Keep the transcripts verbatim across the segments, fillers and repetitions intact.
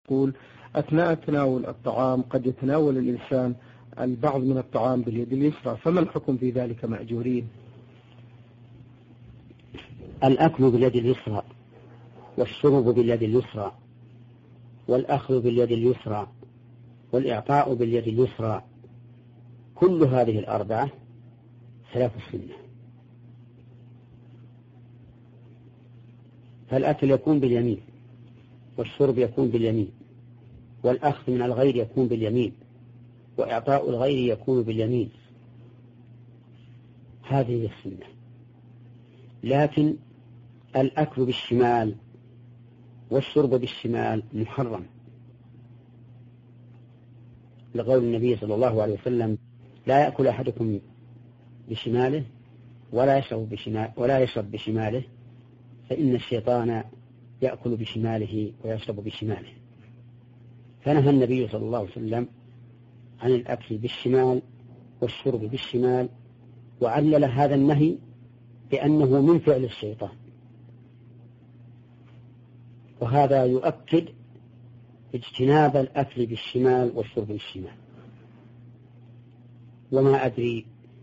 يقول أثناء تناول الطعام قد يتناول الإنسان البعض من الطعام باليد اليسرى، فما الحكم في ذلك مأجورين؟ الأكل باليد اليسرى والشرب باليد اليسرى والأخذ باليد اليسرى والإعطاء باليد اليسرى، كل هذه الأربعة خلاف السنة. فالأكل يكون باليمين، والشرب يكون باليمين، والأخذ من الغير يكون باليمين، وإعطاء الغير يكون باليمين، هذه السنة. لكن الأكل بالشمال والشرب بالشمال محرم، لقول النبي صلى الله عليه وسلم: لا يأكل أحدكم بشماله ولا يشرب بشماله, ولا يشرب بشماله فإن الشيطان يأكل بشماله ويشرب بشماله. فنهى النبي صلى الله عليه وسلم عن الأكل بالشمال والشرب بالشمال، وعلل هذا النهي بأنه من فعل الشيطان، وهذا يؤكد اجتناب الأكل بالشمال والشرب بالشمال. وما أدري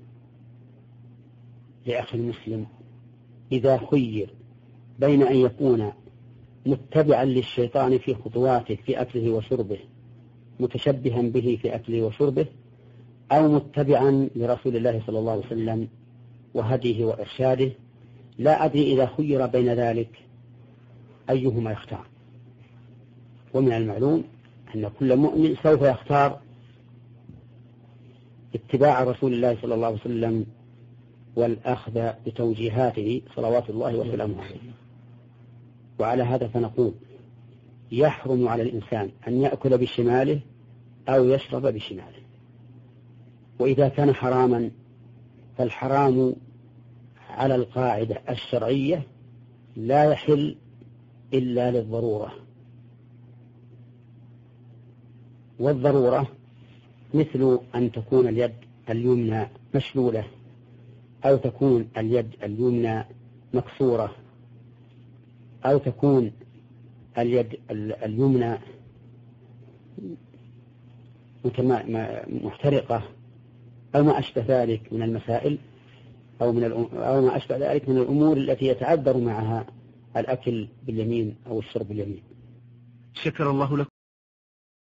لأخي المسلم إذا خير بين أن يكون متبعا للشيطان في خطواته في أكله وشربه، متشبها به في أكله وشربه، أو متبعا لرسول الله صلى الله عليه وسلم وهديه وإرشاده، لا أدري إذا خير بين ذلك أيهما يختار. ومن المعلوم أن كل مؤمن سوف يختار اتباع رسول الله صلى الله عليه وسلم والأخذ بتوجيهاته صلوات الله وسلامه عليه. وعلى هذا فنقول: يحرم على الإنسان أن يأكل بشماله أو يشرب بشماله. وإذا كان حراما فالحرام على القاعدة الشرعية لا يحل إلا للضرورة، والضرورة مثل أن تكون اليد اليمنى مشلولة، أو تكون اليد اليمنى مكسورة، أو تكون اليد اليمنى محترقة، أو ما أشبه ذلك من المسائل، أو من أو ما أشبه ذلك من الأمور التي يتعذر معها الأكل باليمين أو الشرب باليمين. شكر الله لكم.